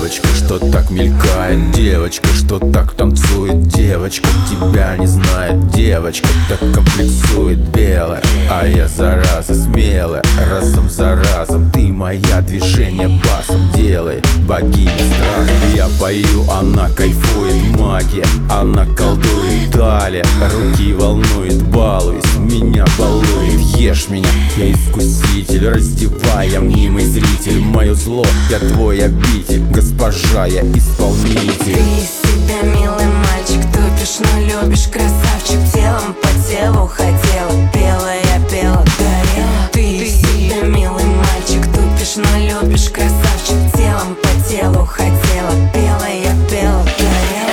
девочка, что так мелькает, девочка, что так танцует, девочка, тебя не знает, девочка, так комплексует белая, а я зараза смелая, разом за разом ты моя, движение басом делает богиня страха. Я пою, она кайфует, магия, она колдует, талия, руки волнует, балуюсь, меня балует, ешь меня, я искуситель, раздевая мнимый зритель, мое зло, я твой обитель, госпожа, я исполнитель. Ты из себя милый мальчик, тупишь, но любишь, красавчик, телом по телу хотела, пела я, пела, горела. Ты из себя милый мальчик, тупишь, но любишь, красавчик, телом по телу хотела, пела я, пела, горела.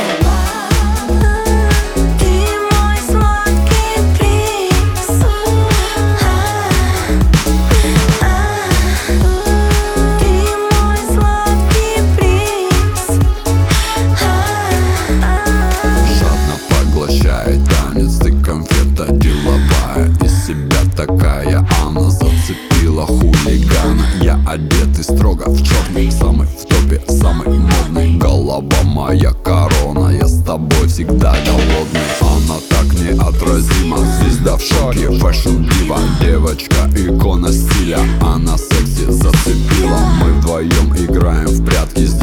Танец, ты конфета деловая, из себя такая, она зацепила хулигана. Я одетый строго в черный, самый в топе, самый модный. Голова моя корона, я с тобой всегда голодный. Она так неотразима, звезда в шоке, фэшн дива. Девочка, икона стиля, она секси зацепила. Мы вдвоем играем в прятки.